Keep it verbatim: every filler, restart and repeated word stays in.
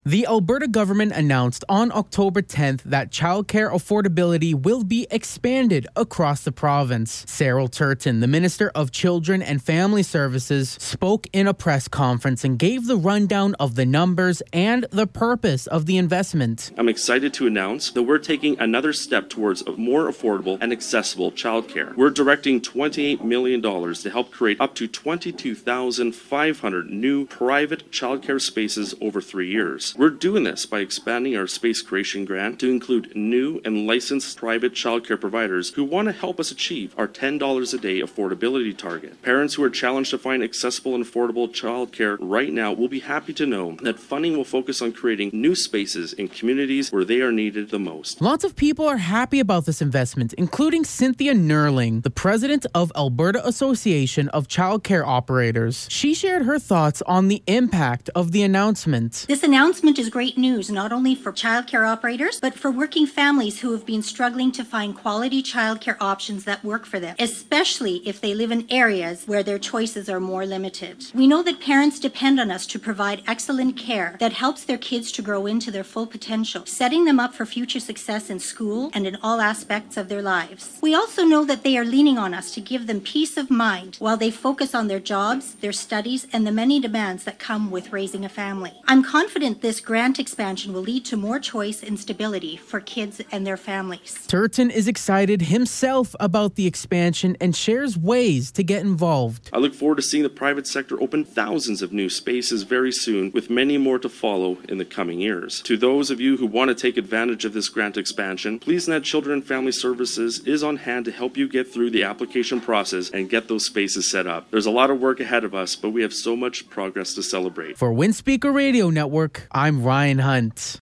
The Alberta government announced on October tenth that childcare affordability will be expanded across the province. Cyril Turton, the Minister of Children and Family Services, spoke in a press conference and gave the rundown of the numbers and the purpose of the investment. I'm excited to announce that we're taking another step towards a more affordable and accessible childcare. We're directing twenty-eight million dollars to help create up to twenty-two thousand five hundred new private childcare spaces over three years. We're doing this by expanding our space creation grant to include new and licensed private childcare providers who want to help us achieve our ten dollars a day affordability target. Parents who are challenged to find accessible and affordable childcare right now will be happy to know that funding will focus on creating new spaces in communities where they are needed the most. Lots of people are happy about this investment, including Cynthia Nerling, the president of Alberta Association of Childcare Operators. She shared her thoughts on the impact of the announcement. This announcement is great news not only for childcare operators, but for working families who have been struggling to find quality childcare options that work for them, especially if they live in areas where their choices are more limited. We know that parents depend on us to provide excellent care that helps their kids to grow into their full potential, setting them up for future success in school and in all aspects of their lives. We also know that they are leaning on us to give them peace of mind while they focus on their jobs, their studies, and the many demands that come with raising a family. I'm confident this grant expansion will lead to more choice and stability for kids and their families. Turton is excited himself about the expansion and shares ways to get involved. I look forward to seeing the private sector open thousands of new spaces very soon, with many more to follow in the coming years. To those of you who want to take advantage of this grant expansion, Please Net Children and Family Services is on hand to help you get through the application process and get those spaces set up. There's a lot of work ahead of us, but we have so much progress to celebrate. For Windspeaker Radio Network, I'm Ryan Hunt.